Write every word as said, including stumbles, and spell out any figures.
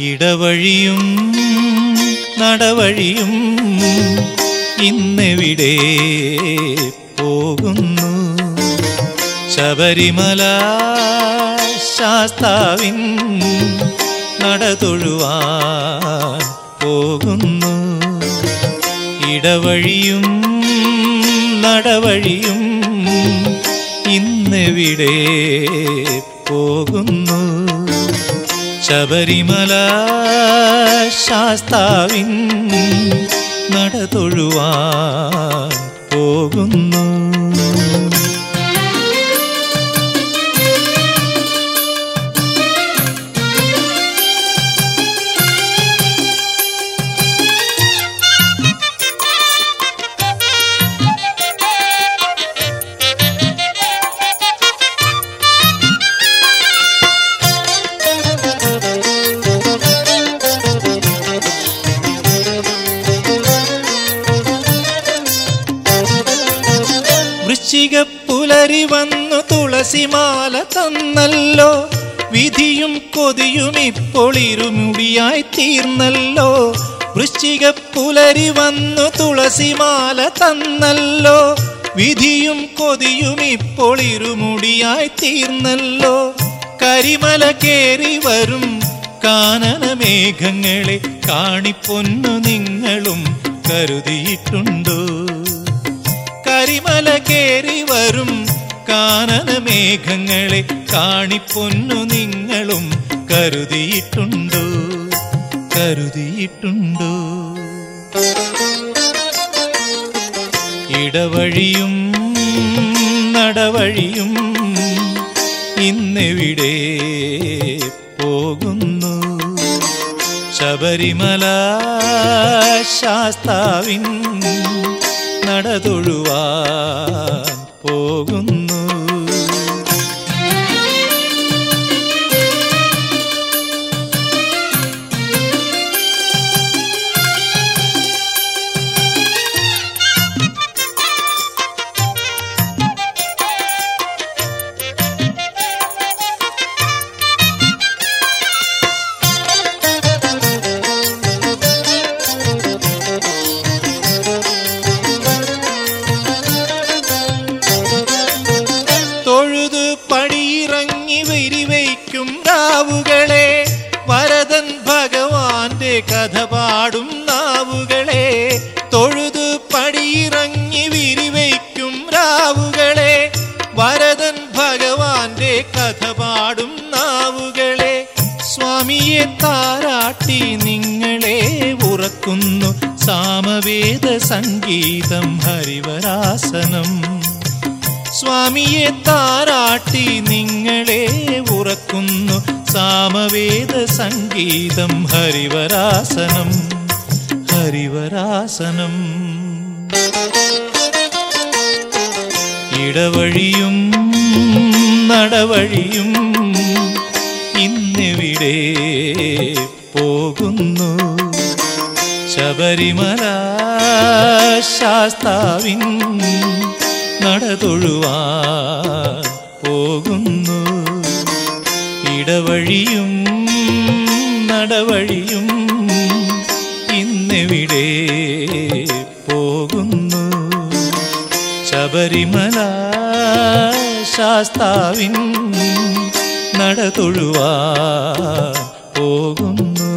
ഇടവഴിയും നടവഴിയും ഇന്നെവിടെ പോകുന്നു? ശബരിമല ശാസ്താവിൻ നട തൊഴുവാൻ പോകുന്നു. ഇടവഴിയും നടവഴിയും ഇന്നെവിടെ പോകുന്നു? ശബരിമല ശാസ്താവിൻ നട തൊഴുവാൻ പോകുന്നു. വൃശ്ചികപ്പുലരി വന്നു തുളസിമാല തന്നല്ലോ. വിധിയും കൊതിയും ഇപ്പോൾ ഇരുമുടിയായി തീർന്നല്ലോ. വൃശ്ചികപ്പുലരി വന്നു തുളസിമാല തന്നല്ലോ. വിധിയും കൊതിയും ഇപ്പോൾ ഇരുമുടിയായി തീർന്നല്ലോ. കരിമല കേറി വരും കാനന മേഘങ്ങളെ കാണിപ്പൊന്നു നിങ്ങളും കരുതിയിട്ടുണ്ടോ? കരിമല കേറി വരും കാനന മേഘങ്ങളെ കാണിപ്പൊന്നു നിങ്ങളും കരുതിയിട്ടുണ്ടോ? കരുതിയിട്ടുണ്ടോ? ഇടവഴിയും നടവഴിയും ഇന്നെവിടെ പോകുന്നു? ശബരിമല ശാസ്താവിൻ നട തൊഴുവാൻ പോകുന്നു. തൊഴുതു പടിയിറങ്ങി വിരിവയ്ക്കും രാവുകളെ, വരദൻ ഭഗവാന്റെ കഥ പാടും നാവുകളെ. തൊഴുതു പടിയിറങ്ങി വിരിവയ്ക്കും രാവുകളെ, വരദൻ ഭഗവാന്റെ കഥ പാടും നാവുകളെ. സ്വാമിയെ താരാട്ടി നിങ്ങളെ ഉറക്കുന്നു സാമവേദ സംഗീതം ഹരിവരാസനം. സ്വാമിയെ താരാട്ടി നിങ്ങളെ ഉറക്കുന്നു സാമവേദ സംഗീതം ഹരിവരാസനം. ഹരിവരാസനം. ഇടവഴിയും നടവഴിയും ഇന്നെവിടെ പോകുന്നു? ശബരിമല ശാസ്താവിൻ നട തൊഴുവാൻ പോകുന്നു. ഇടവഴിയും നടവഴിയും ഇന്നെവിടെ പോകുന്നു? ശബരിമല ശാസ്താവിൻ നട തൊഴുവാൻ പോകുന്നു.